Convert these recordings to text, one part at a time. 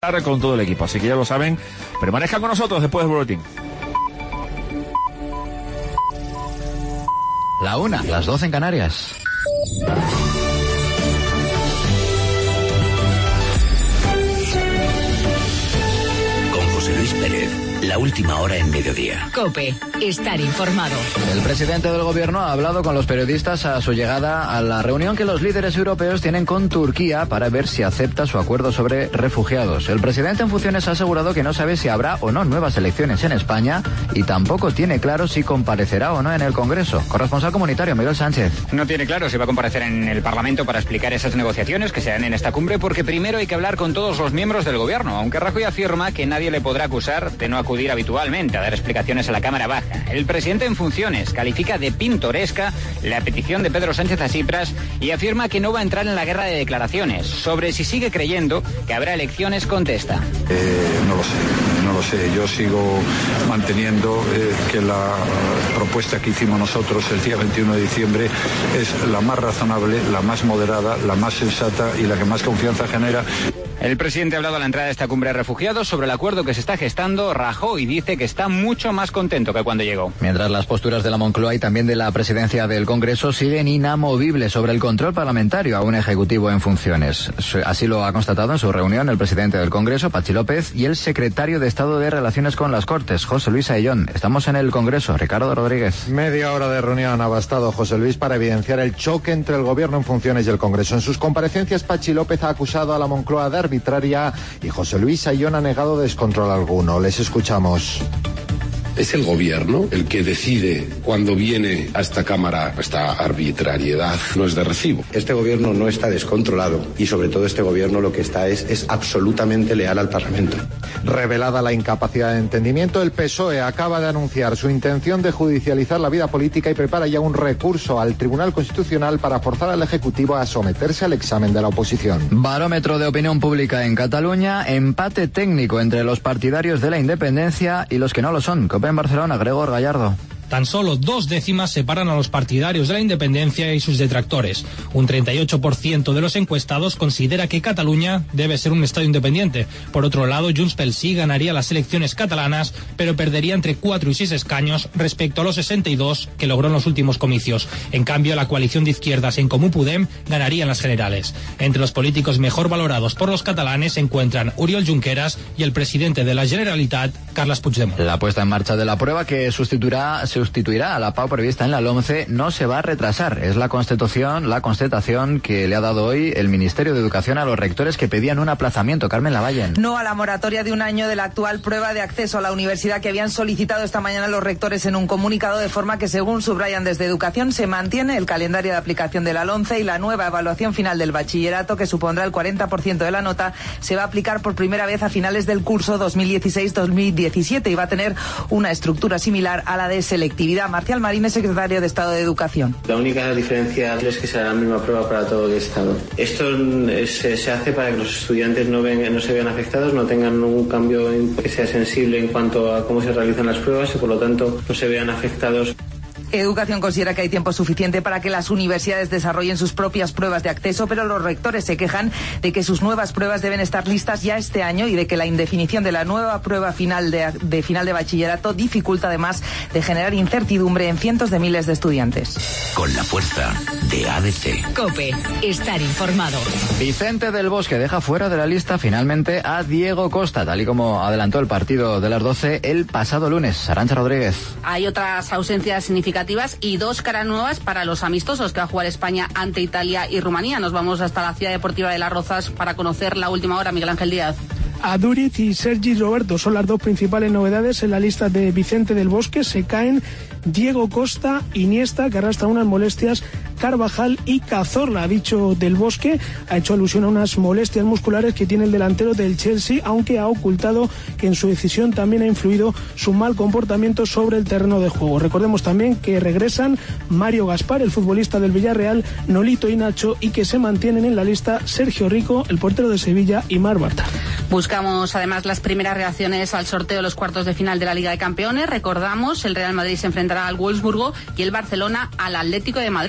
con todo el equipo, así que ya lo saben, permanezcan con nosotros después del boletín. La 1, las 12 en Canarias. Con José Luis Pérez, la última hora en mediodía. COPE, estar informado. El presidente del gobierno ha hablado con los periodistas a su llegada a la reunión que los líderes europeos tienen con Turquía para ver si acepta su acuerdo sobre refugiados. El presidente en funciones ha asegurado que no sabe si habrá o no nuevas elecciones en España y tampoco tiene claro si comparecerá o no en el Congreso. Corresponsal comunitario, Miguel Sánchez. No tiene claro si va a comparecer en el Parlamento para explicar esas negociaciones que se dan en esta cumbre, porque primero hay que hablar con todos los miembros del gobierno, aunque Rajoy afirma que nadie le podrá acusar de no acudir habitualmente a dar explicaciones a la Cámara Baja. El presidente en funciones califica de pintoresca la petición de Pedro Sánchez a Tsipras y afirma que no va a entrar en la guerra de declaraciones. Sobre si sigue creyendo que habrá elecciones, contesta. No lo sé. Yo sigo manteniendo que la propuesta que hicimos nosotros el día 21 de diciembre es la más razonable, la más moderada, la más sensata y la que más confianza genera. El presidente ha hablado a la entrada de esta cumbre de refugiados sobre el acuerdo que se está gestando. Rajoy dice que está mucho más contento que cuando llegó. Mientras las posturas de la Moncloa y también de la presidencia del Congreso siguen inamovibles sobre el control parlamentario a un ejecutivo en funciones. Así lo ha constatado en su reunión el presidente del Congreso, Patxi López, y el secretario de Estado de Relaciones con las Cortes, José Luis Ayllón. Estamos en el Congreso, Ricardo Rodríguez. Media hora de reunión ha bastado, José Luis, para evidenciar el choque entre el gobierno en funciones y el Congreso. En sus comparecencias, Patxi López ha acusado a la Moncloa de arbitraria y José Luis Ayllón ha negado descontrol alguno. Les escuchamos. Es el gobierno el que decide cuando viene a esta Cámara. Esta arbitrariedad no es de recibo. Este gobierno no está descontrolado y sobre todo este gobierno lo que está es absolutamente leal al Parlamento. Revelada la incapacidad de entendimiento, el PSOE acaba de anunciar su intención de judicializar la vida política y prepara ya un recurso al Tribunal Constitucional para forzar al Ejecutivo a someterse al examen de la oposición. Barómetro de opinión pública en Cataluña, empate técnico entre los partidarios de la independencia y los que no lo son. COPE en Barcelona, Gregor Gallardo. Tan solo 2 décimas separan a los partidarios de la independencia y sus detractores. Un 38% de los encuestados considera que Cataluña debe ser un estado independiente. Por otro lado, Junts pel Sí ganaría las elecciones catalanas, pero perdería entre 4 y 6 escaños respecto a los 62 que logró en los últimos comicios. En cambio, la coalición de izquierdas En Comú Podem ganaría en las generales. Entre los políticos mejor valorados por los catalanes se encuentran Oriol Junqueras y el presidente de la Generalitat, Carles Puigdemont. La puesta en marcha de la prueba que sustituirá a la PAU prevista en la LOMCE no se va a retrasar. Es la constatación que le ha dado hoy el Ministerio de Educación a los rectores que pedían un aplazamiento. Carmen Lavallen. No a la moratoria de un año de la actual prueba de acceso a la universidad que habían solicitado esta mañana los rectores en un comunicado, de forma que, según subrayan desde Educación, se mantiene el calendario de aplicación de la LOMCE y la nueva evaluación final del bachillerato, que supondrá el 40% de la nota, se va a aplicar por primera vez a finales del curso 2016-2017 y va a tener una estructura similar a la de selectividad. Marcial Marín es secretario de Estado de Educación. La única diferencia es que será la misma prueba para todo el Estado. Esto se hace para que los estudiantes no se vean afectados, no tengan un cambio que sea sensible en cuanto a cómo se realizan las pruebas y por lo tanto no se vean afectados. Educación considera que hay tiempo suficiente para que las universidades desarrollen sus propias pruebas de acceso, pero los rectores se quejan de que sus nuevas pruebas deben estar listas ya este año y de que la indefinición de la nueva prueba final de final de bachillerato dificulta, además de generar incertidumbre en cientos de miles de estudiantes. Con la fuerza de ABC. COPE, estar informado. Vicente del Bosque deja fuera de la lista finalmente a Diego Costa, tal y como adelantó el partido de las 12 el pasado lunes. Arantxa Rodríguez. Hay otras ausencias significativas y 2 caras nuevas para los amistosos que va a jugar España ante Italia y Rumanía. Nos vamos hasta la ciudad deportiva de Las Rozas para conocer la última hora. Miguel Ángel Díaz. Aduriz y Sergi Roberto son las 2 principales novedades en la lista de Vicente del Bosque. Se caen Diego Costa, Iniesta, que arrastra unas molestias, Carvajal y Cazorla. Ha dicho Del Bosque, ha hecho alusión a unas molestias musculares que tiene el delantero del Chelsea, aunque ha ocultado que en su decisión también ha influido su mal comportamiento sobre el terreno de juego. Recordemos también que regresan Mario Gaspar, el futbolista del Villarreal, Nolito y Nacho, y que se mantienen en la lista Sergio Rico, el portero de Sevilla, y Marc Bartra. Buscamos además las primeras reacciones al sorteo de los cuartos de final de la Liga de Campeones. Recordamos, el Real Madrid se enfrentará al Wolfsburgo y el Barcelona al Atlético de Madrid. Acaba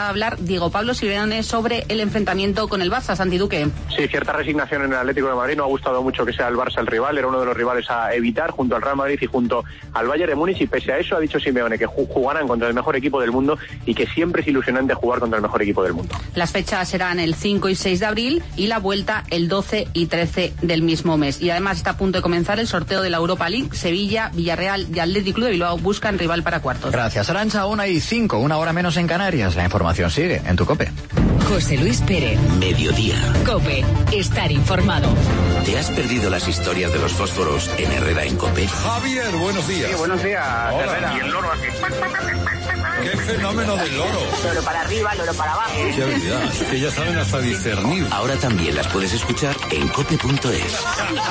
hablar Diego Pablo Simeone sobre el enfrentamiento con el Barça, Santi Duque. Sí, cierta resignación en el Atlético de Madrid. No ha gustado mucho que sea el Barça el rival, era uno de los rivales a evitar junto al Real Madrid y junto al Bayern de Múnich, y pese a eso ha dicho Simeone que jugarán contra el mejor equipo del mundo y que siempre es ilusionante jugar contra el mejor equipo del mundo. Las fechas serán el 5 y 6 de abril y la vuelta el 12 y 13 del mismo mes. Y además está a punto de comenzar el sorteo de la Europa League. Sevilla, Villarreal y Athletic Club de Bilbao buscan rival para cuartos. Gracias, Arantxa. 1:05, 1 hora menos en Canarias. La información sigue en tu COPE. José Luis Pérez. Mediodía. COPE. Estar informado. ¿Te has perdido las historias de los fósforos en Herrera en COPE? Javier, buenos días. Sí, buenos días, Herrera. Y el loro así. ¡Qué fenómeno del loro! Loro para arriba, loro para abajo. ¡Qué habilidad! Que ya saben hasta discernir. Ahora también las puedes escuchar en cope.es.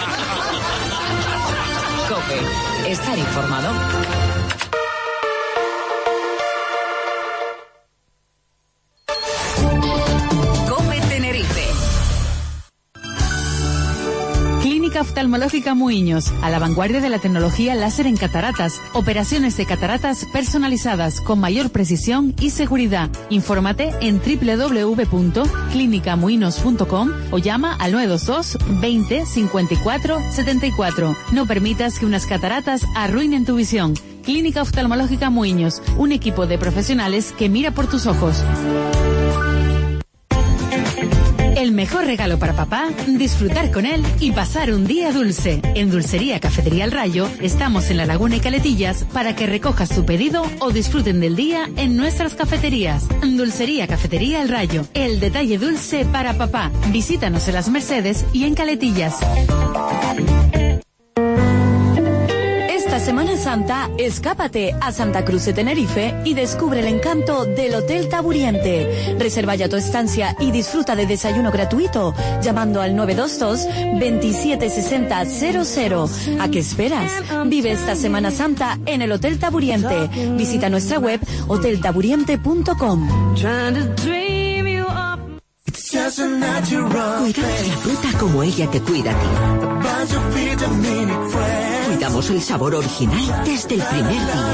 COPE. Estar informado. COPE Tenerife. Clínica Oftalmológica Muiños, a la vanguardia de la tecnología láser en cataratas. Operaciones de cataratas personalizadas con mayor precisión y seguridad. Infórmate en www.clinicamuinos.com o llama al 922 20 54 74. No permitas que unas cataratas arruinen tu visión. Clínica Oftalmológica Muiños, un equipo de profesionales que mira por tus ojos. El mejor regalo para papá, disfrutar con él y pasar un día dulce. En Dulcería Cafetería El Rayo estamos en La Laguna y Caletillas para que recojas tu pedido o disfruten del día en nuestras cafeterías. Dulcería Cafetería El Rayo, el detalle dulce para papá. Visítanos en Las Mercedes y en Caletillas. Esta Semana Santa, escápate a Santa Cruz de Tenerife y descubre el encanto del Hotel Taburiente. Reserva ya tu estancia y disfruta de desayuno gratuito llamando al 922 2760 00. ¿A qué esperas? Vive esta Semana Santa en el Hotel Taburiente. Visita nuestra web hoteltaburiente.com. Cuidamos la fruta como ella te cuida a ti. Cuidamos el sabor original desde el primer día.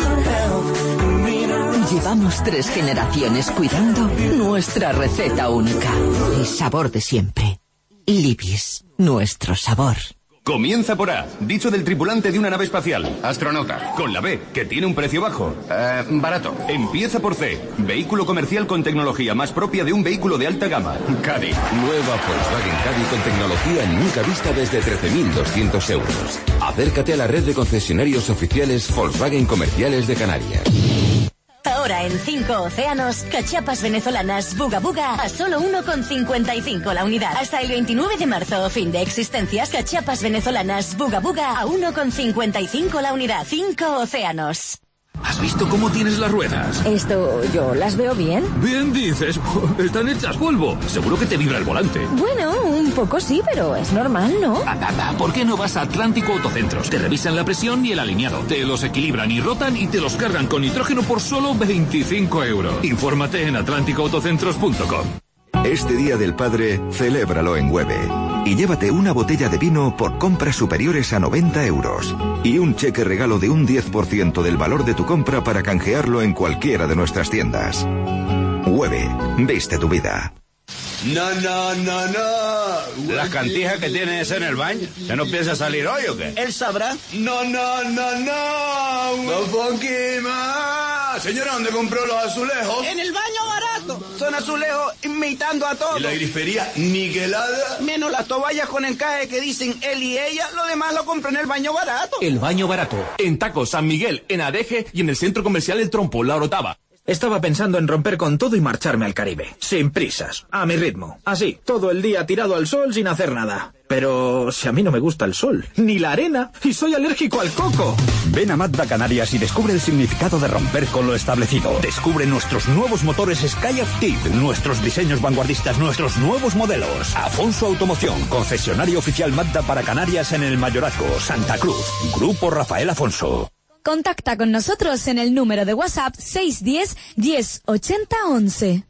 Llevamos 3 generaciones cuidando nuestra receta única. El sabor de siempre. Libis, nuestro sabor. Comienza por A, dicho del tripulante de una nave espacial. Astronauta. Con la B, que tiene un precio bajo. Barato. Empieza por C, vehículo comercial con tecnología más propia de un vehículo de alta gama. Caddy. Nueva Volkswagen Caddy con tecnología nunca vista desde 13.200 euros. Acércate a la red de concesionarios oficiales Volkswagen Comerciales de Canarias. Ahora en 5 Océanos, cachapas venezolanas Buga Buga a solo 1,55 la unidad. Hasta el 29 de marzo, fin de existencias, cachapas venezolanas Buga Buga a 1,55 la unidad. 5 Océanos. ¿Has visto cómo tienes las ruedas? Esto, ¿yo las veo bien? Bien dices, están hechas polvo. Seguro que te vibra el volante. Bueno, un poco sí, pero es normal, ¿no? ¿Por qué no vas a Atlántico Autocentros? Te revisan la presión y el alineado. Te los equilibran y rotan y te los cargan con nitrógeno por solo 25 euros. Infórmate en atlánticoautocentros.com. Este Día del Padre, celébralo en Hueve. Y llévate una botella de vino por compras superiores a 90 euros. Y un cheque regalo de un 10% del valor de tu compra para canjearlo en cualquiera de nuestras tiendas. Hueve, viste tu vida. No. ¿Las cantijas que tienes en el baño? ¿Ya no piensas salir hoy o qué? Él sabrá. No. Señora, ¿dónde compró los azulejos? En el baño barato. Son azulejos imitando a todos. ¿Y la grifería niquelada? Menos las toallas con encaje que dicen él y ella, lo demás lo compré en el baño barato. El baño barato. En Taco, San Miguel, en Adeje y en el centro comercial El Trompo, La Orotava. Estaba pensando en romper con todo y marcharme al Caribe. Sin prisas, a mi ritmo. Así, todo el día tirado al sol sin hacer nada. Pero si a mí no me gusta el sol, ni la arena, y soy alérgico al coco. Ven a Mazda Canarias y descubre el significado de romper con lo establecido. Descubre nuestros nuevos motores Skyactiv, nuestros diseños vanguardistas, nuestros nuevos modelos. Afonso Automoción, concesionario oficial Mazda para Canarias en el Mayorazgo, Santa Cruz. Grupo Rafael Afonso. Contacta con nosotros en el número de WhatsApp 610 10 80 11.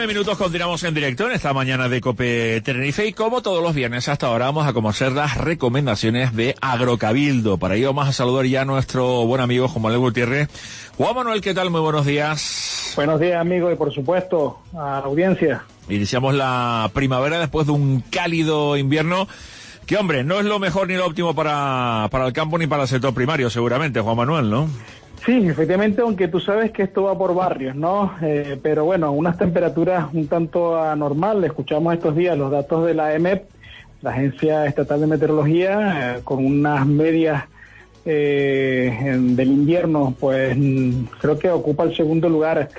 minutos continuamos en directo en esta mañana de COPE Tenerife y como todos los viernes hasta ahora vamos a conocer las recomendaciones de Agrocabildo. Para ello vamos a saludar ya a nuestro buen amigo Juan Manuel Gutiérrez. Juan Manuel, ¿qué tal? Muy buenos días. Buenos días, amigo, y por supuesto a la audiencia. Iniciamos la primavera después de un cálido invierno que, hombre, no es lo mejor ni lo óptimo para el campo ni para el sector primario, seguramente, Juan Manuel, ¿no? Sí, efectivamente, aunque tú sabes que esto va por barrios, ¿no? Pero bueno, unas temperaturas un tanto anormales. Escuchamos estos días los datos de la EMET, la Agencia Estatal de Meteorología, con unas medias del invierno, pues creo que ocupa el segundo lugar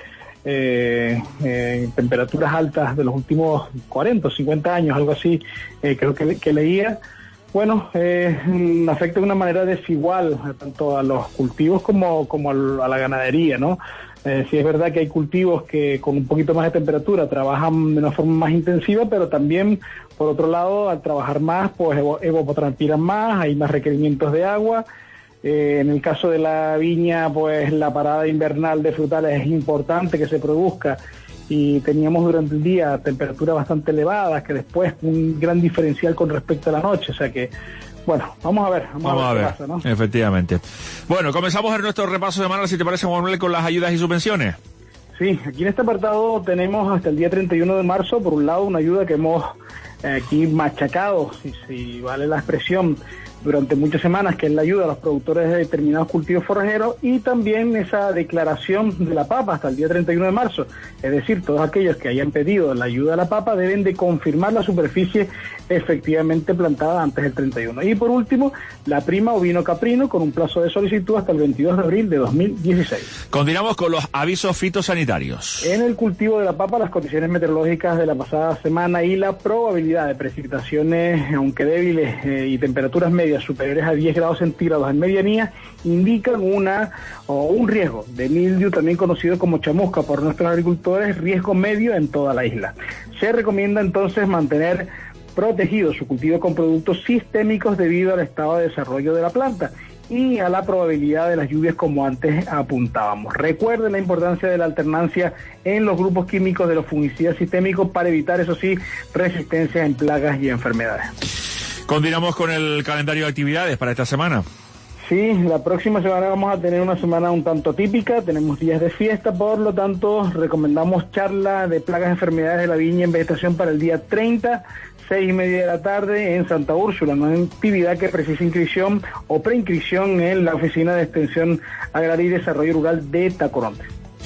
temperaturas altas de los últimos 40 o 50 años, algo así, creo que leía. Bueno, afecta de una manera desigual tanto a los cultivos como a la ganadería, ¿no? Sí es verdad que hay cultivos que con un poquito más de temperatura trabajan de una forma más intensiva, pero también, por otro lado, al trabajar más, pues evapotranspiran más, hay más requerimientos de agua. En el caso de la viña, pues la parada invernal de frutales es importante que se produzca y teníamos durante el día temperaturas bastante elevadas, que después un gran diferencial con respecto a la noche, o sea que, bueno, vamos a ver qué pasa, ¿no? Efectivamente. Bueno, comenzamos en nuestro repaso semanal, si te parece, Juan Manuel, con las ayudas y subvenciones. Sí, aquí en este apartado tenemos hasta el día 31 de marzo, por un lado, una ayuda que hemos aquí machacado, si vale la expresión, durante muchas semanas, que es la ayuda a los productores de determinados cultivos forrajeros, y también esa declaración de la papa hasta el día 31 de marzo. Es decir, todos aquellos que hayan pedido la ayuda a la papa deben de confirmar la superficie efectivamente plantada antes del 31. Y por último, la prima ovino caprino con un plazo de solicitud hasta el 22 de abril de 2016. Continuamos con los avisos fitosanitarios. En el cultivo de la papa, las condiciones meteorológicas de la pasada semana y la probabilidad de precipitaciones, aunque débiles, y temperaturas medias superiores a 10 grados centígrados en medianía, indican un riesgo de mildiu, también conocido como chamusca por nuestros agricultores, riesgo medio en toda la isla. Se recomienda entonces mantener protegido su cultivo con productos sistémicos debido al estado de desarrollo de la planta y a la probabilidad de las lluvias, como antes apuntábamos. Recuerden la importancia de la alternancia en los grupos químicos de los fungicidas sistémicos para evitar, eso sí, resistencia en plagas y enfermedades. Continuamos con el calendario de actividades para esta semana. Sí, la próxima semana vamos a tener una semana un tanto típica, tenemos días de fiesta, por lo tanto recomendamos charla de plagas y enfermedades de la viña en vegetación para el día 30, 6:30 de la tarde en Santa Úrsula, una actividad que precisa inscripción o preinscripción en la Oficina de Extensión Agraria y Desarrollo Rural de Tacoronte.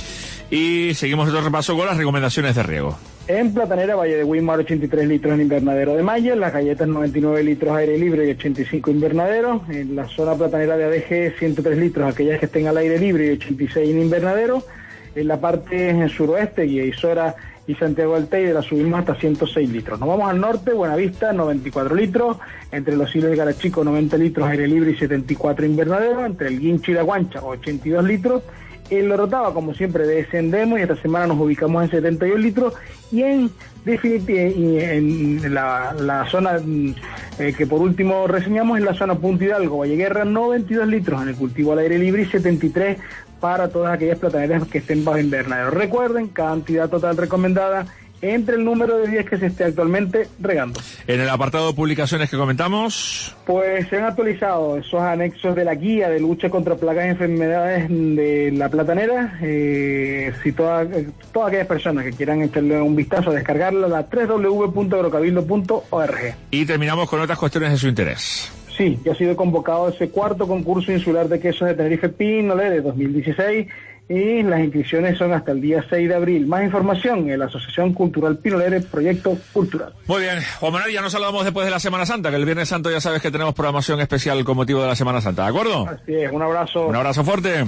Y seguimos otro repaso con las recomendaciones de riego. En Platanera, Valle de Guimar, 83 litros en invernadero de malla, las galletas 99 litros aire libre y 85 invernadero, en la zona platanera de ADG 103 litros, aquellas que estén al aire libre y 86 en invernadero, en la parte suroeste, Guiaizora y Santiago del Teide la subimos hasta 106 litros. Nos vamos al norte, Buenavista 94 litros, entre Los Silos y Garachico 90 litros aire libre y 74 invernadero, entre el Guincho y la Guancha 82 litros, en Lorotava, como siempre, descendemos y esta semana nos ubicamos en 72 litros y en definitiva en la zona que por último reseñamos es la zona Punta Hidalgo, Valle Guerra, 92 litros en el cultivo al aire libre y 73 para todas aquellas plataneras que estén bajo invernadero. Recuerden, cantidad total recomendada entre el número de días que se esté actualmente regando. En el apartado de publicaciones que comentamos, pues se han actualizado esos anexos de la guía de lucha contra plagas y enfermedades de la platanera. Si todas aquellas personas que quieran echarle un vistazo, descargarla, la www.agrocabildo.org. Y terminamos con otras cuestiones de su interés. Sí, ya ha sido convocado ese cuarto concurso insular de quesos de Tenerife Pinole de 2016 y las inscripciones son hasta el día 6 de abril. Más información en la Asociación Cultural Pinolere, Proyecto Cultural. Muy bien, Juan Manuel, ya nos saludamos después de la Semana Santa, que el Viernes Santo ya sabes que tenemos programación especial con motivo de la Semana Santa, ¿de acuerdo? Así es, un abrazo. Un abrazo fuerte.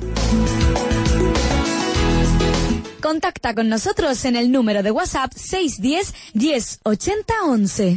Contacta con nosotros en el número de WhatsApp 610 10 80 11.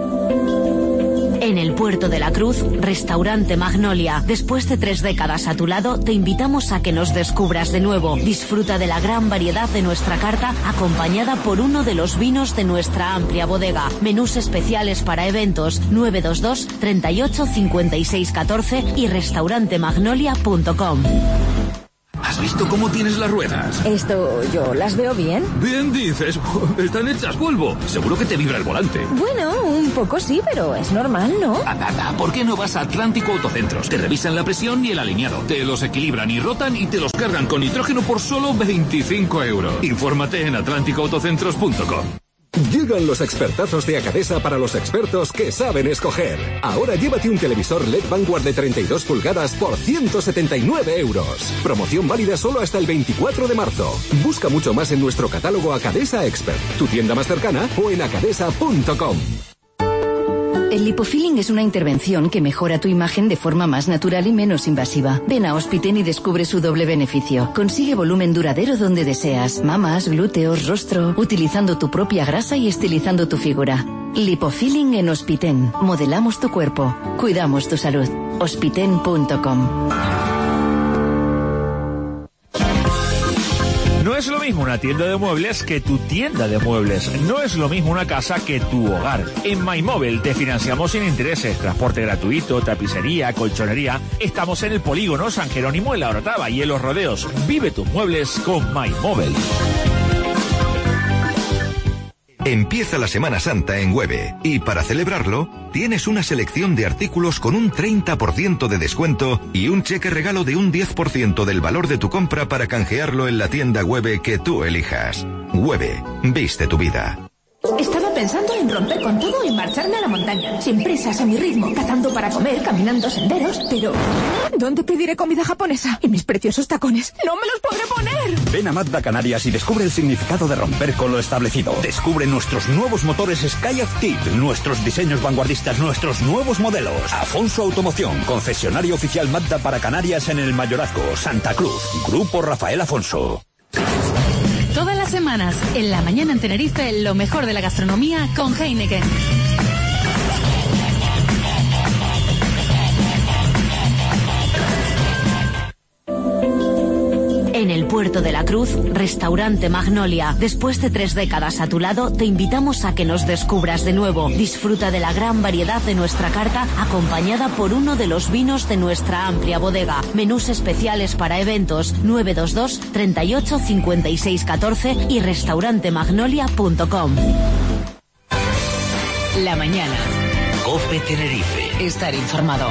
En el Puerto de la Cruz, Restaurante Magnolia. Después de 3 décadas a tu lado, te invitamos a que nos descubras de nuevo. Disfruta de la gran variedad de nuestra carta, acompañada por uno de los vinos de nuestra amplia bodega. Menús especiales para eventos 922 38 56 14 y restaurantemagnolia.com. ¿Has visto visto cómo tienes las ruedas? Esto, ¿yo las veo bien? Bien dices, están hechas polvo. Seguro que te vibra el volante. Bueno, un poco sí, pero es normal, ¿no? ¿Por qué no vas a Atlántico Autocentros? Te revisan la presión y el alineado. Te los equilibran y rotan y te los cargan con nitrógeno por solo 25 euros. Infórmate en atlánticoautocentros.com. Llegan los expertazos de Acadesa para los expertos que saben escoger. Ahora llévate un televisor LED Vanguard de 32 pulgadas por 179 euros. Promoción válida solo hasta el 24 de marzo. Busca mucho más en nuestro catálogo Acadesa Expert, tu tienda más cercana o en acadesa.com. El lipofilling es una intervención que mejora tu imagen de forma más natural y menos invasiva. Ven a Hospiten y descubre su doble beneficio. Consigue volumen duradero donde deseas, mamas, glúteos, rostro, utilizando tu propia grasa y estilizando tu figura. Lipofilling en Hospiten. Modelamos tu cuerpo. Cuidamos tu salud. Hospiten.com. No es lo mismo una tienda de muebles que tu tienda de muebles. No es lo mismo una casa que tu hogar. En MyMóvil te financiamos sin intereses, transporte gratuito, tapicería, colchonería. Estamos en el Polígono San Jerónimo en La Orotava y en Los Rodeos. Vive tus muebles con MyMóvil. Empieza la Semana Santa en Hueve y para celebrarlo tienes una selección de artículos con un 30% de descuento y un cheque regalo de un 10% del valor de tu compra para canjearlo en la tienda Hueve que tú elijas. Hueve, viste tu vida. Estaba pensando en romper con todo y marcharme a la montaña, sin prisas, a mi ritmo, cazando para comer, caminando senderos, pero ¿dónde pediré comida japonesa? Y mis preciosos tacones, ¡no me los podré poner! Ven a Mazda Canarias y descubre el significado de romper con lo establecido. Descubre nuestros nuevos motores Sky Active, nuestros diseños vanguardistas, nuestros nuevos modelos. Afonso Automoción, concesionario oficial Mazda para Canarias en el Mayorazgo, Santa Cruz. Grupo Rafael Afonso. Todas las semanas, en la mañana en Tenerife, lo mejor de la gastronomía con Heineken. En el Puerto de la Cruz, Restaurante Magnolia. Después de 3 décadas a tu lado, te invitamos a que nos descubras de nuevo. Disfruta de la gran variedad de nuestra carta, acompañada por uno de los vinos de nuestra amplia bodega. Menús especiales para eventos 922 38 56 14 y restaurantemagnolia.com. La mañana. COPE Tenerife. Estar informado.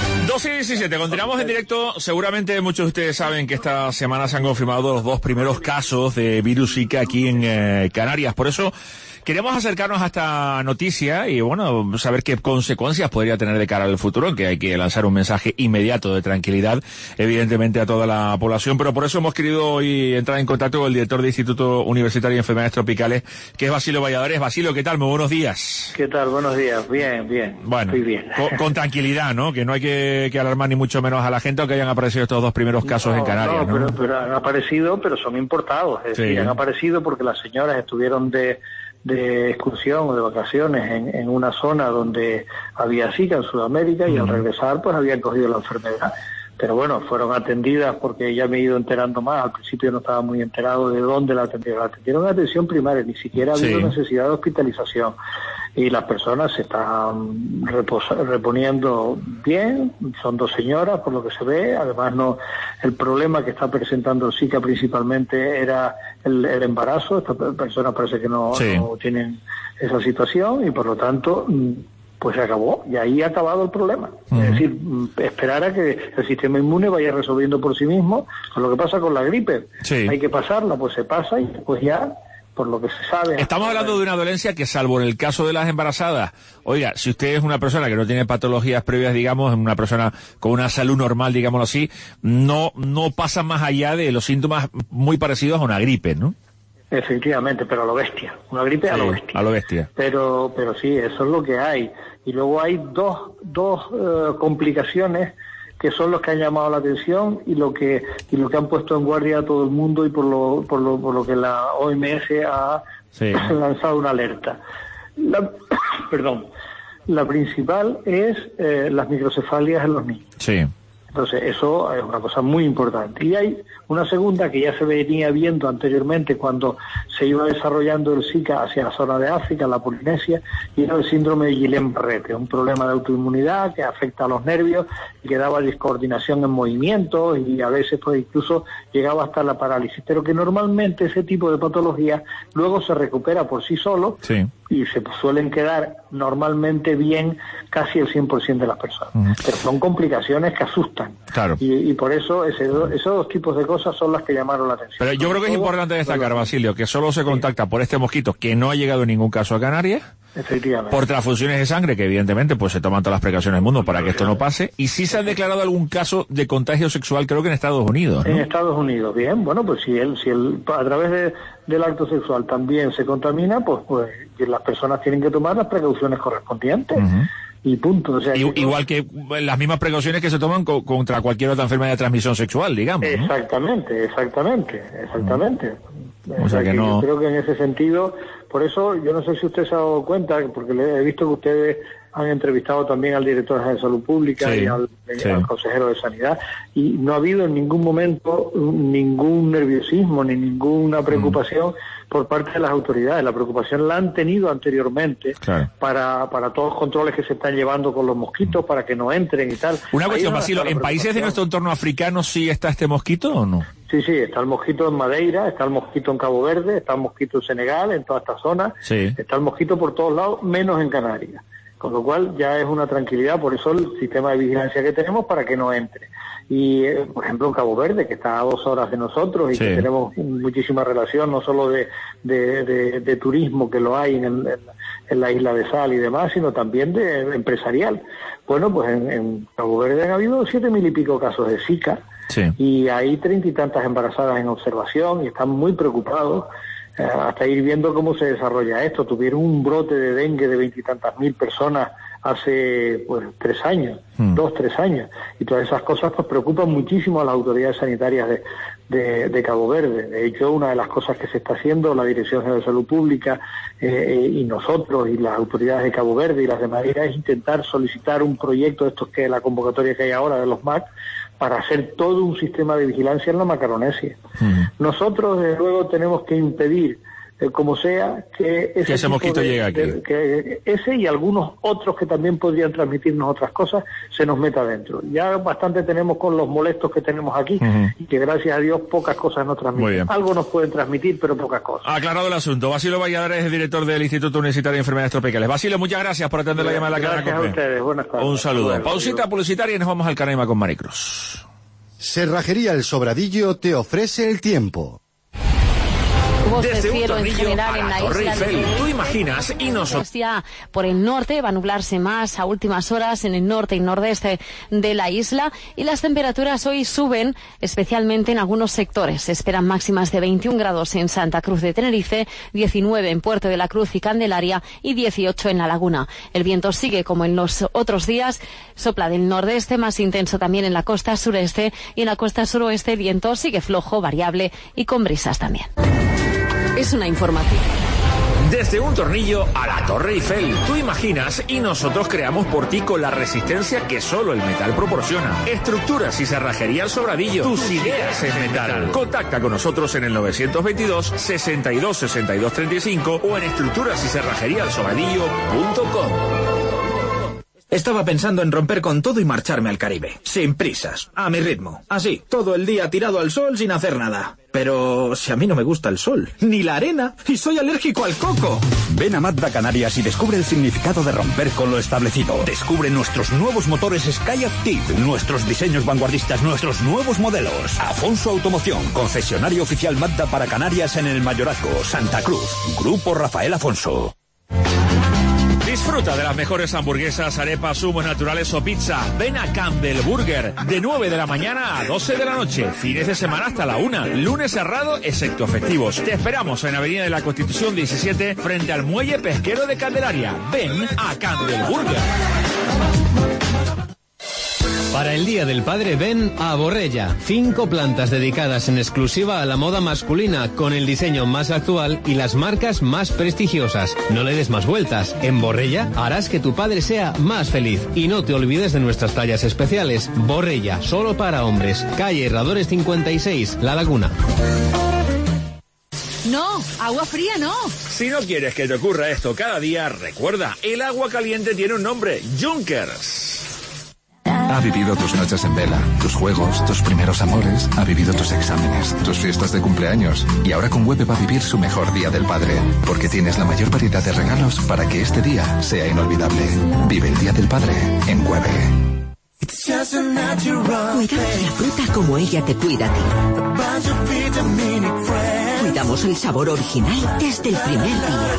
12:17, continuamos en directo. Seguramente muchos de ustedes saben que esta semana se han confirmado los 2 primeros casos de virus Zika aquí en Canarias. Por eso queremos acercarnos a esta noticia y, bueno, saber qué consecuencias podría tener de cara al futuro, en que hay que lanzar un mensaje inmediato de tranquilidad, evidentemente, a toda la población. Pero por eso hemos querido hoy entrar en contacto con el director del Instituto Universitario de Enfermedades Tropicales, que es Basilio Valladares. Basilio, ¿qué tal? Muy buenos días. ¿Qué tal? Buenos días. Bien, bien. Bueno, estoy bien. Con tranquilidad, ¿no? Que no hay que alarmar ni mucho menos a la gente, aunque hayan aparecido estos 2 primeros casos en Canarias, ¿no? Pero han aparecido, pero son importados. Es decir, han aparecido porque las señoras estuvieron de excursión o de vacaciones en una zona donde había Zika en Sudamérica y al regresar pues habían cogido la enfermedad. Pero bueno, fueron atendidas porque ya me he ido enterando más. Al principio no estaba muy enterado de dónde la atendieron. La atendieron en atención primaria, ni siquiera ha habido necesidad de hospitalización. Y las personas se están reponiendo bien, son 2 señoras por lo que se ve. Además, no, el problema que está presentando el Zika principalmente era el embarazo. Estas personas parece que no tienen esa situación y por lo tanto pues se acabó, y ahí ha acabado el problema. Es decir, esperar a que el sistema inmune vaya resolviendo por sí mismo. Con lo que pasa con la gripe, hay que pasarla, pues se pasa y pues ya, por lo que se sabe. Estamos hablando de una dolencia que, salvo en el caso de las embarazadas, oiga, si usted es una persona que no tiene patologías previas, digamos, una persona con una salud normal, digámoslo así, no pasa más allá de los síntomas muy parecidos a una gripe, ¿no? Efectivamente, pero a lo bestia. Una gripe a lo bestia. A lo bestia. Pero sí, eso es lo que hay. Y luego hay dos complicaciones que son los que han llamado la atención y lo que han puesto en guardia a todo el mundo y por lo que la OMS ha lanzado una alerta. La principal es las microcefalias en los niños. Sí. Entonces, eso es una cosa muy importante. Y hay una segunda que ya se venía viendo anteriormente cuando se iba desarrollando el Zika hacia la zona de África, la Polinesia, y era el síndrome de Guillain-Barré, un problema de autoinmunidad que afecta a los nervios y que daba descoordinación en movimientos y a veces pues incluso llegaba hasta la parálisis, pero que normalmente ese tipo de patología luego se recupera por sí solo. Sí. Y se suelen quedar normalmente bien casi el 100% de las personas. Pero son complicaciones que asustan. Claro. Y por eso esos dos tipos de cosas son las que llamaron la atención. Pero yo creo que es importante destacar, Basilio, que solo se contacta por este mosquito, que no ha llegado en ningún caso a Canarias. Efectivamente. Por transfusiones de sangre, que evidentemente pues se toman todas las precauciones del mundo para que esto no pase. Y sí se ha declarado algún caso de contagio sexual, creo que en Estados Unidos, ¿no? En Estados Unidos, bien. Bueno, pues si él a través del acto sexual también se contamina, pues las personas tienen que tomar las precauciones correspondientes. Y punto. O sea, igual que las mismas precauciones que se toman contra cualquier otra enfermedad de transmisión sexual, digamos, ¿no? Exactamente. O sea que no... Yo creo que en ese sentido, por eso yo no sé si usted se ha dado cuenta, porque he visto que ustedes han entrevistado también al director de Salud Pública y al consejero de Sanidad, y no ha habido en ningún momento ningún nerviosismo ni ninguna preocupación por parte de las autoridades. La preocupación la han tenido anteriormente para todos los controles que se están llevando con los mosquitos, para que no entren y tal. Una cuestión, Basilio, ¿en países de nuestro entorno africano sí está este mosquito o no? Sí, está el mosquito en Madeira, está el mosquito en Cabo Verde, está el mosquito en Senegal, en toda esta zona, está el mosquito por todos lados, menos en Canarias. Con lo cual ya es una tranquilidad, por eso el sistema de vigilancia que tenemos para que no entre. Y, por ejemplo, en Cabo Verde, que está a 2 horas de nosotros y que tenemos muchísima relación, no solo de turismo, que lo hay en la isla de Sal y demás, sino también de empresarial. Bueno, pues en Cabo Verde han habido 7.000 y pico casos de Zika, y hay 30 y tantas embarazadas en observación y están muy preocupados hasta ir viendo cómo se desarrolla esto. Tuvieron un brote de dengue de 20 y tantas mil personas hace 3 años, 2-3 años, y todas esas cosas pues preocupan muchísimo a las autoridades sanitarias de Cabo Verde. De hecho, una de las cosas que se está haciendo la Dirección General de Salud Pública y nosotros y las autoridades de Cabo Verde y las de Madeira es intentar solicitar un proyecto de estos que la convocatoria que hay ahora de los MAC para hacer todo un sistema de vigilancia en la Macaronesia. Nosotros, desde luego, tenemos que impedir, como sea, que ese mosquito llegue aquí. Que ese y algunos otros que también podrían transmitirnos otras cosas, se nos meta adentro. Ya bastante tenemos con los molestos que tenemos aquí, y que gracias a Dios pocas cosas nos transmiten. Algo nos pueden transmitir, pero pocas cosas. Aclarado el asunto. Basilio Valladares es director del Instituto Universitario de Enfermedades Tropicales. Basilio, muchas gracias por atender la llamada de la cadena COPE. Gracias a ustedes, buenas tardes. Un saludo. Pausita publicitaria y nos vamos al Canaima con Maricruz. Cerrajería El Sobradillo te ofrece el tiempo. Desde un cielo en tornillo general a en la la Torre isla Eiffel. de Tú imaginas y nosotros... Por el norte va a nublarse más a últimas horas en el norte y nordeste de la isla, y las temperaturas hoy suben, especialmente en algunos sectores. Se esperan máximas de 21 grados en Santa Cruz de Tenerife, 19 en Puerto de la Cruz y Candelaria y 18 en La Laguna. El viento sigue como en los otros días, sopla del nordeste, más intenso también en la costa sureste, y en la costa suroeste el viento sigue flojo, variable y con brisas también. Es una información. Desde un tornillo a la Torre Eiffel. Tú imaginas y nosotros creamos por ti con la resistencia que solo el metal proporciona. Estructuras y cerrajería El Sobradillo. Tus ideas en metal. Contacta con nosotros en el 922 62 62 35 o en estructurasycerrajeríaelsobradillo.com. Estaba pensando en romper con todo y marcharme al Caribe. Sin prisas, a mi ritmo. Así, todo el día tirado al sol sin hacer nada. Pero si a mí no me gusta el sol, ni la arena, y soy alérgico al coco. Ven a Mazda Canarias y descubre el significado de romper con lo establecido. Descubre nuestros nuevos motores Sky Active, nuestros diseños vanguardistas, nuestros nuevos modelos. Afonso Automoción, concesionario oficial Mazda para Canarias en el Mayorazgo, Santa Cruz. Grupo Rafael Afonso. Disfruta de las mejores hamburguesas, arepas, zumos naturales o pizza. Ven a Campbell Burger, de 9 de la mañana a 12 de la noche. Fines de semana hasta la 1. Lunes cerrado, excepto festivos. Te esperamos en Avenida de la Constitución 17, frente al Muelle Pesquero de Candelaria. Ven a Campbell Burger. Para el Día del Padre ven a Borrella. 5 plantas dedicadas en exclusiva a la moda masculina, con el diseño más actual y las marcas más prestigiosas. No le des más vueltas. En Borrella harás que tu padre sea más feliz. Y no te olvides de nuestras tallas especiales. Borrella, solo para hombres. Calle Herradores 56, La Laguna. No, agua fría no. Si no quieres que te ocurra esto cada día, recuerda, el agua caliente tiene un nombre, Junkers. Ha vivido tus noches en vela, tus juegos, tus primeros amores, ha vivido tus exámenes, tus fiestas de cumpleaños. Y ahora con Webe va a vivir su mejor día del padre, porque tienes la mayor variedad de regalos para que este día sea inolvidable. Vive el Día del Padre en Webe. Cuidamos la fruta como ella te cuida a ti. Cuidamos el sabor original desde el primer día.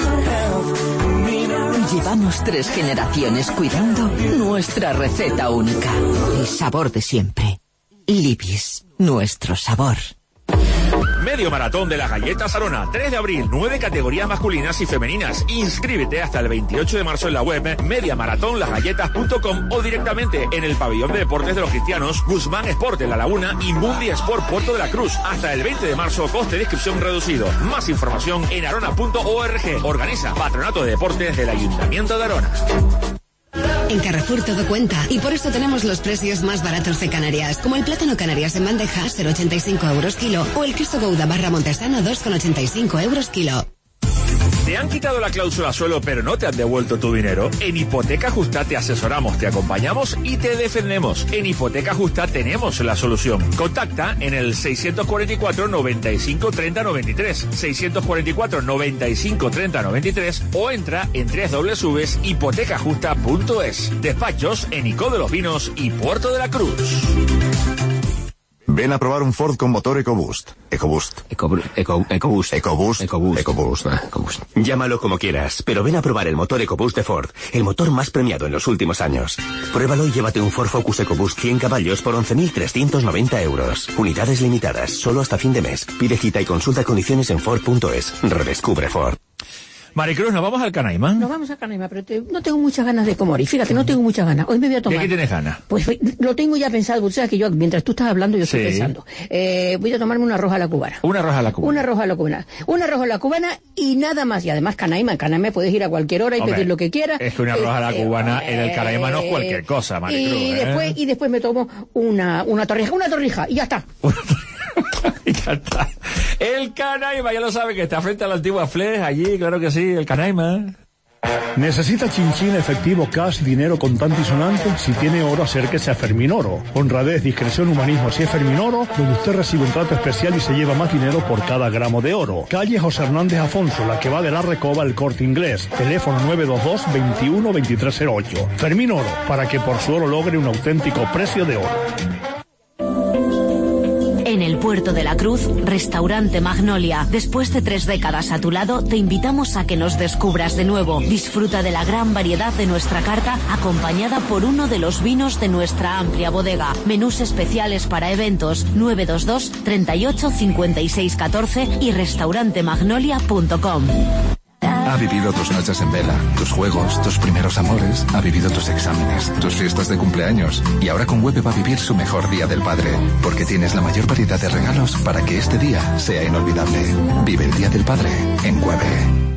Llevamos 3 generaciones cuidando nuestra receta única. El sabor de siempre. Libis, nuestro sabor. Medio maratón de las galletas Arona, 3 de abril, 9 categorías masculinas y femeninas. Inscríbete hasta el 28 de marzo en la web mediamaratonlasgalletas.com o directamente en el pabellón de deportes de los cristianos, Guzmán Sport de La Laguna y Mundi Sport Puerto de la Cruz. Hasta el 20 de marzo, coste de inscripción reducido. Más información en arona.org. Organiza Patronato de Deportes del Ayuntamiento de Arona. En Carrefour todo cuenta y por eso tenemos los precios más baratos de Canarias, como el plátano Canarias en bandeja, 0,85 euros kilo, o el queso Gouda barra Montesano, 2,85 euros kilo. ¿Te han quitado la cláusula suelo pero no te han devuelto tu dinero? En Hipoteca Justa te asesoramos, te acompañamos y te defendemos. En Hipoteca Justa tenemos la solución. Contacta en el 644 95 30 93, 644 95 30 93 o entra en www.hipotecajusta.es. Despachos en Icó de los Vinos y Puerto de la Cruz. Ven a probar un Ford con motor EcoBoost. EcoBoost. Llámalo como quieras, pero ven a probar el motor EcoBoost de Ford, el motor más premiado en los últimos años. Pruébalo y llévate un Ford Focus EcoBoost 100 caballos por 11.390 euros. Unidades limitadas, solo hasta fin de mes. Pide cita y consulta condiciones en Ford.es. Redescubre Ford. Maricruz, ¿nos vamos al Canaima? Nos vamos al Canaima, pero no tengo muchas ganas de comer. Y fíjate, no tengo muchas ganas. Hoy me voy a tomar... ¿De qué tienes ganas? Pues lo tengo ya pensado. Porque sabes que yo, mientras tú estás hablando, yo estoy pensando. Voy a tomarme un arroz a la cubana. Un arroz a la cubana. Un arroz a la cubana. Un arroz a la cubana y nada más. Y además Canaima. En Canaima puedes ir a cualquier hora y pedir lo que quieras. Es que un arroz a la cubana en el Canaima no es cualquier cosa, Maricruz. Y después me tomo una torrija y ya está. Ya está. El Canaima, ya lo sabe que está frente a la antigua Flex, allí, claro que sí, el Canaima. ¿Necesita chinchín, efectivo, cash, dinero contante y sonante? Si tiene oro, acérquese a Fermín Oro. Honradez, discreción, humanismo, si es Fermín Oro, donde usted recibe un trato especial y se lleva más dinero por cada gramo de oro. Calle José Hernández Afonso, la que va de la Recoba al Corte Inglés. Teléfono 922 21 2308. Fermín Oro, para que por su oro logre un auténtico precio de oro. En el Puerto de la Cruz, Restaurante Magnolia. Después de 3 décadas a tu lado, te invitamos a que nos descubras de nuevo. Disfruta de la gran variedad de nuestra carta, acompañada por uno de los vinos de nuestra amplia bodega. Menús especiales para eventos, 922 38 56 14 y restaurantemagnolia.com. Ha vivido tus noches en vela, tus juegos, tus primeros amores, ha vivido tus exámenes, tus fiestas de cumpleaños. Y ahora con Webe va a vivir su mejor día del padre, porque tienes la mayor variedad de regalos para que este día sea inolvidable. Vive el Día del Padre en Webe.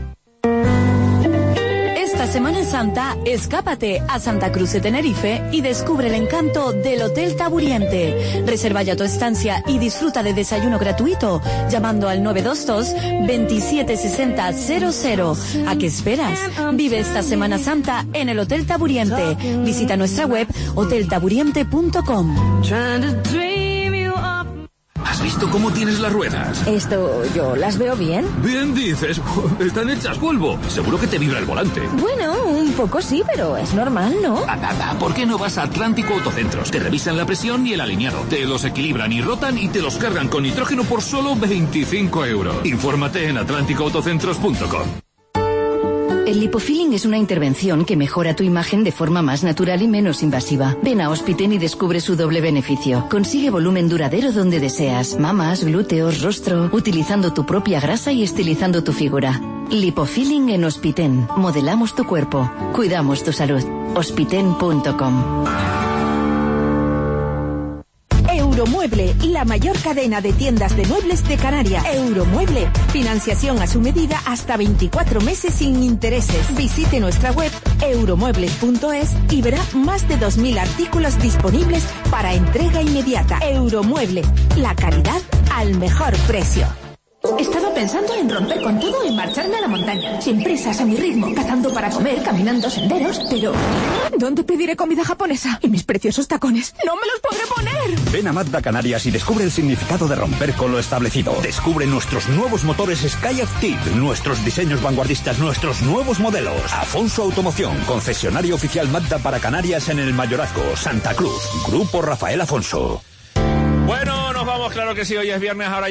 Esta Semana Santa, escápate a Santa Cruz de Tenerife y descubre el encanto del Hotel Taburiente. Reserva ya tu estancia y disfruta de desayuno gratuito llamando al 922 2760 00. ¿A qué esperas? Vive esta Semana Santa en el Hotel Taburiente. Visita nuestra web hoteltaburiente.com. ¿Has visto cómo tienes las ruedas? Esto, yo las veo bien. Bien dices, están hechas polvo. Seguro que te vibra el volante. Bueno, un poco sí, pero es normal, ¿no? ¿Por qué no vas a Atlántico Autocentros? Te revisan la presión y el alineado. Te los equilibran y rotan y te los cargan con nitrógeno por solo 25 euros. Infórmate en atlánticoautocentros.com. El lipofilling es una intervención que mejora tu imagen de forma más natural y menos invasiva. Ven a Hospiten y descubre su doble beneficio. Consigue volumen duradero donde deseas. Mamas, glúteos, rostro, utilizando tu propia grasa y estilizando tu figura. Lipofilling en Hospiten. Modelamos tu cuerpo. Cuidamos tu salud. Hospiten.com. Euromueble, la mayor cadena de tiendas de muebles de Canarias. Euromueble, financiación a su medida hasta 24 meses sin intereses. Visite nuestra web euromuebles.es y verá más de 2.000 artículos disponibles para entrega inmediata. Euromueble, la calidad al mejor precio. Estaba pensando en romper con todo y marcharme a la montaña, sin prisas, a mi ritmo, cazando para comer, caminando senderos, pero ¿dónde pediré comida japonesa? Y mis preciosos tacones, ¡no me los podré poner! Ven a Mazda Canarias y descubre el significado de romper con lo establecido. Descubre nuestros nuevos motores Skyactiv, nuestros diseños vanguardistas, nuestros nuevos modelos. Afonso Automoción, concesionario oficial Mazda para Canarias en el Mayorazgo, Santa Cruz. Grupo Rafael Afonso. Bueno, nos vamos, claro que sí, hoy es viernes, ahora